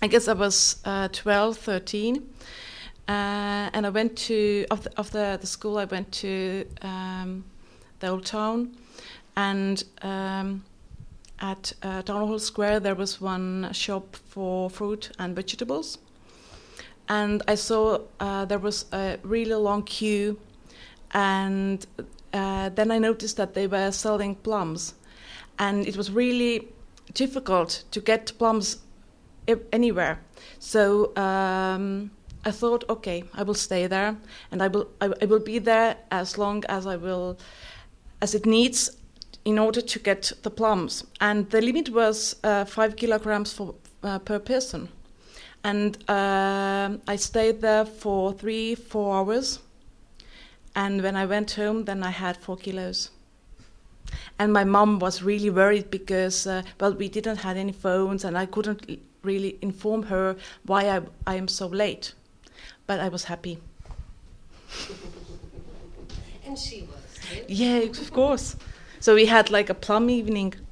I guess I was 12, 13. And I went to, after the school, I went to the old town. And at Town Hall Square, there was one shop for fruit and vegetables. And I saw there was a really long queue. And then I noticed that they were selling plums. And it was really difficult to get plums anywhere. So I thought, okay, I will stay there, and I will be there as long as as it needs in order to get the plums. And the limit was 5 kilograms per person. And I stayed there for 3-4 hours. And when I went home, then I had 4 kilos. And my mom was really worried because, we didn't have any phones, and I couldn't really inform her why I am so late. But I was happy. And she was, right? Yeah, of course. So we had like a plum evening.